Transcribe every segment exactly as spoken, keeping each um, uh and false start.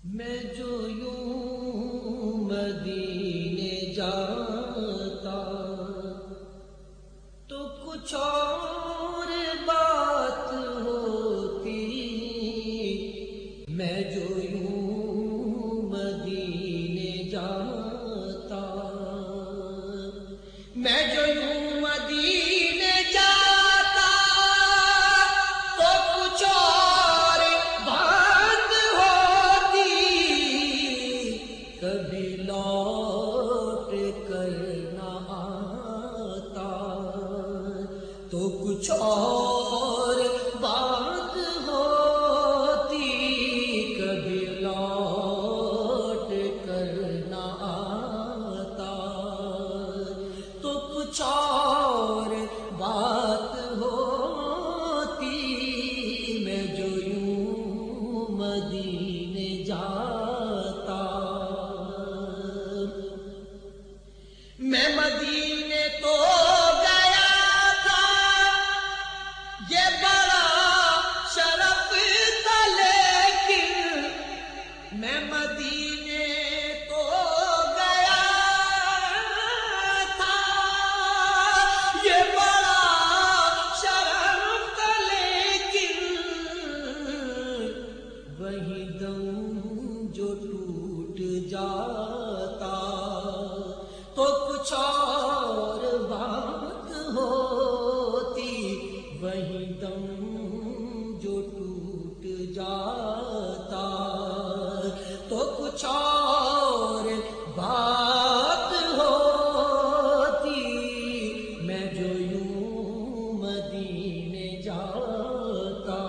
میں جو یوں مدینے جاتا تو کچھ اور بات ہوتی، میں جو یوں مدینے جاتا، میں جو یوں مدینے جاتا تو کچھ اور بات ہوتی، کبھی لوٹ کر نہ آتا تو کچھ اور بات ہوتی، کبھی لوٹ کر نہ آتا تو کچھ اور بات ہوتی، میں جو یوں مدینے جاتا۔ میں مدینے تو گیا تھا، یہ بڑا شرف تھا، لیکن میں مدینے تو گیا تھا، یہ بڑا شرف تھا، لیکن وہی دم جو ٹوٹ جاتا تو کچھ اور بات ہوتی، وہی دم جو ٹوٹ جاتا تو کچھ اور بات ہوتی، میں جو یوں مدینے جاتا۔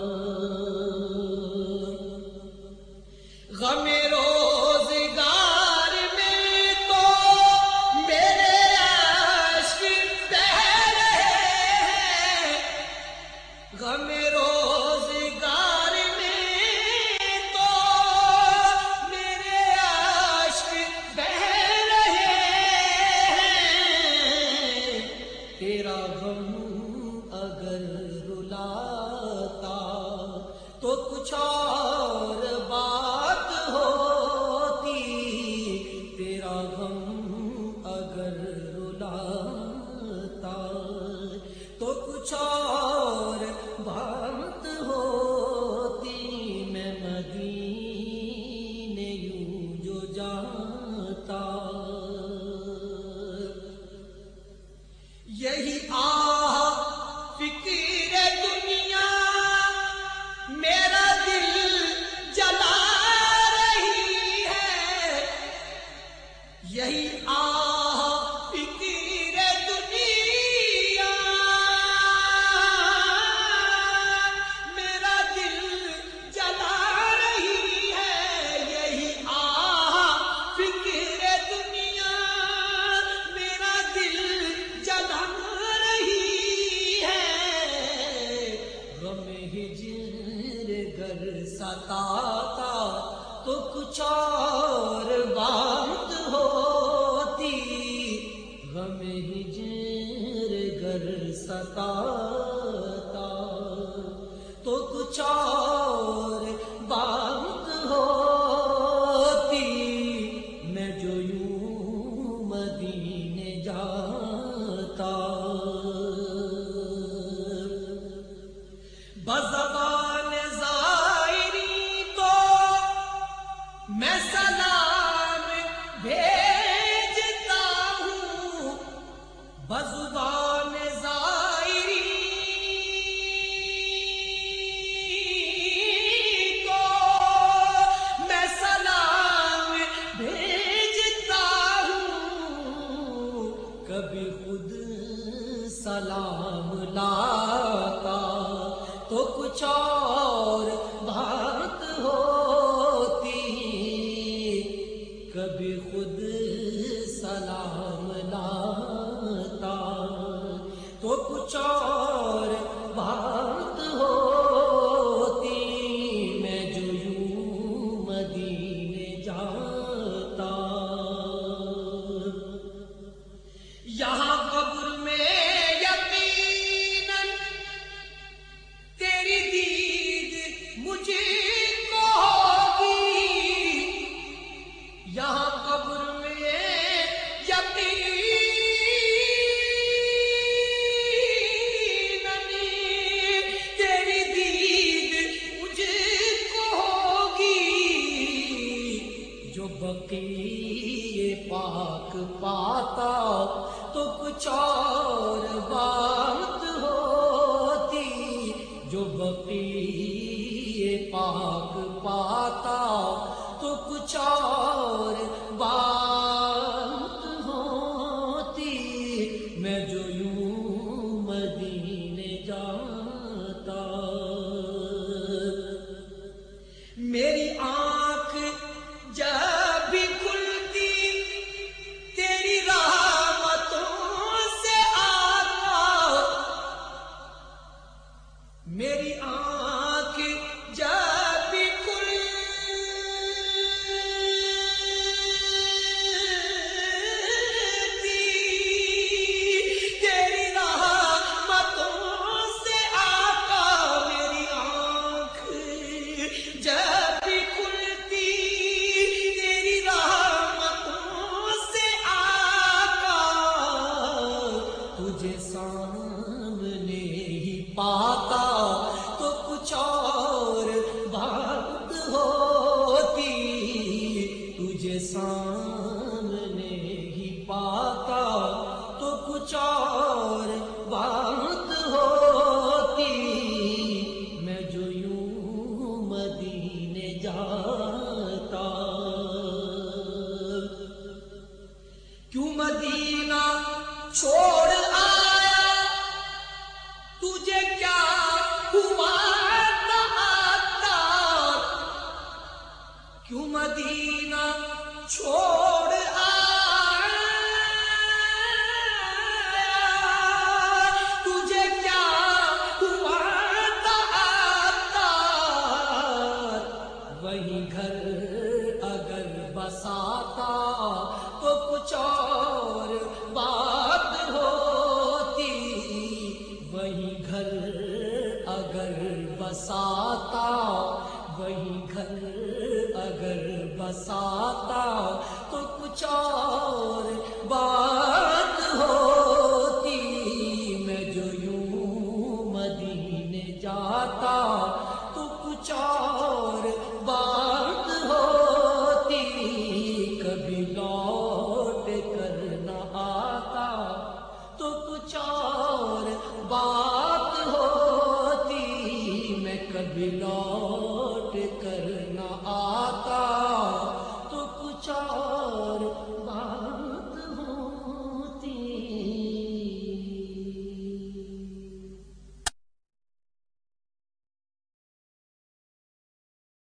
غم روزگار میں تو میرے اشک بہہ رہے ہیں، غم روزگار میں تو میرے اشک بہہ رہے ہیں، تیرا غم اگر رلاتا تو کچھ اور بات ہوتی، تیرا غم اگر رلاتا تو کچھ اور بات ہوتی، میں مدینے یوں جو جاتا۔ یہی آہ فکر دنیا میرا دل جلا رہی ہے، یہی آہ فکر دنیا میرا دل جلا رہی ہے، یہی آہ فکر دنیا میرا دل جلا رہی ہے، غم ہجر گر ستاتا تو کچھ اور بات ہوتی، غم ہجر گر ستاتا تو کچھ اور بات ہوتی، میں جو یوں مدینے جاتا۔ بزبان زائری تو میں سلام بھیجتا ہوں، بزبان زائری بقیع پاک پاتا تو کچھ اور بات ہوتی، جو بقیع پاک پاتا تو کچھ اور بات ہوتی، میں جو یوں مدینے جاتا۔ میری آنکھ جب بھی کھلتی تیری رحمتوں سے آقا، میری آنکھ جب بھی کھلتی تیری رحمتوں سے آقا، میری آنکھ جب بھی کھلتی تیری رحمتوں سے آقا، تجھے سامنے ہی پاتا تو کچھ اور بات ہوتی، تجھے سامنے ہی پاتا تو کچھ اور بات ہوتی، میں جو یوں مدینے جاتا۔ کیوں مدینہ چھوڑ آیا، تجھے کیا ہوا تھا؟ کیوں مدینہ چھوڑ آیا، تجھے کیا ہوا تھا؟ وہی گھر اگر بساتا تو کچھ اور بات ہوتی، وہی گھر اگر بساتا، وہی گھر اگر بساتا تو کچھ اور